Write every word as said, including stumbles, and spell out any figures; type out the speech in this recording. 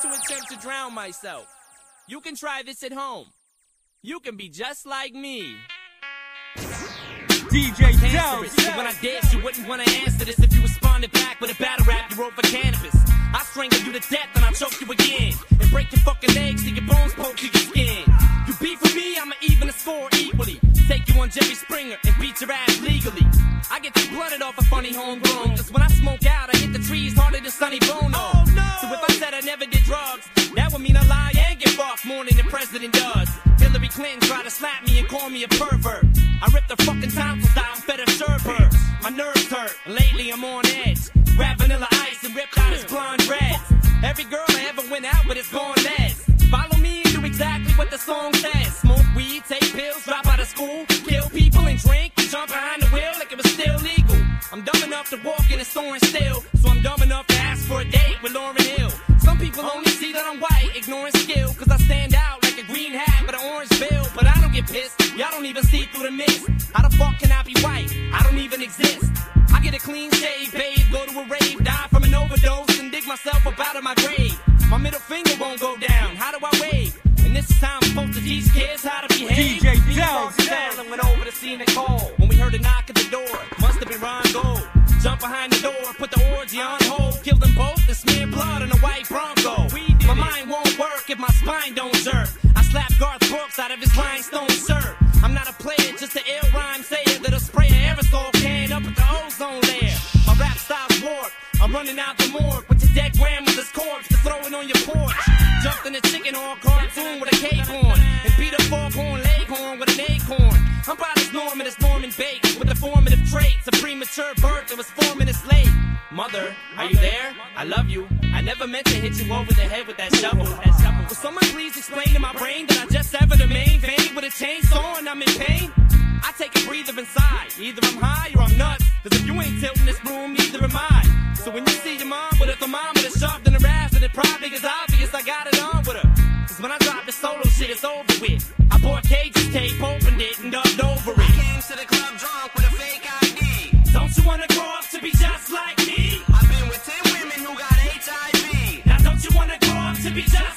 to attempt to drown myself. You can try this at home. You can be just like me. D J Down. When I dance, you wouldn't want to answer this if you responded back with a battle rap you wrote for cannabis. I strangle you to death and I choke you again, and break your fucking legs till your bones poke through your skin. You beef with me, I'ma even the score equally. Take you on Jerry Springer and beat your ass legally. I get you blooded off a funny homegrown, cause when I smoke out, I hit the trees harder than Sonny Bono. Oh, no. So if I said I never did drugs, that would mean I lie and get fucked more than the president does. Hillary Clinton tried to slap me and call me a pervert. I ripped her fucking tonsils out and fed her sherbet. My nerves hurt, lately I'm on edge. Grab Vanilla Ice and ripped out his blonde dreads. Every girl I ever went out with is gone less. Follow me and do exactly what the song says. Smoke weed, take pills, drop out of school, kill people and drink, and jump behind the wheel like it was still legal. I'm dumb enough to walk in a store and steal, so I'm dumb enough to ask for a date with Lauryn Hill. Some people only see that I'm white, ignoring skill, cause I stand out like a green hat with an orange bill. But I don't get pissed, y'all don't even see through the mist. How the fuck can I be white? I don't even exist. I get a clean shave, bathe, go to a rave, die from an overdose, and dig myself up out of my grave. My middle finger won't go down, how do I wave? And this is how I'm supposed to teach kids how to behave. D J Down. And went over to see Nicole when we heard a knock at the door. Must have been Ron Gold. Jump behind the door, put the orgy on hold, kill them both, and smear blood on a white Bronco. My mind won't work if my spine don't jerk. I slap Garth Brooks out of his rhinestone shirt. I'm not a player, just an ill rhyme sayer that'll spray an aerosol can up at the ozone layer. My rap style's warped. I'm running out the morgue with your dead grandmother's corpse to throw it on your porch. Jumped in a chicken horn cartoon with a cape on, and beat a foghorn leghorn with an acorn. I'm about as Norman as Norman Bates, with the formative traits. A premature birth that was four minutes late. Mother, are you there? I love you. I never meant to hit you over the head with that shovel. That shovel. Will someone please explain to my brain that I just severed a main vein with a chainsaw and I'm in pain? I take a breather inside. Either I'm high or I'm nuts. Cause if you ain't tilting this room, neither am I. So when you see your mom with a thermometer sharp than a razor, it probably is obvious I got it on with her. Cause when I drop the solo shit, it's over with. I bought Cage's tape, opened it, and dubbed over it. I came to the club drunk with a fake I D. Don't you wanna grow up to be just like me? I've been with ten women who got H I V. Now don't you wanna grow up to be just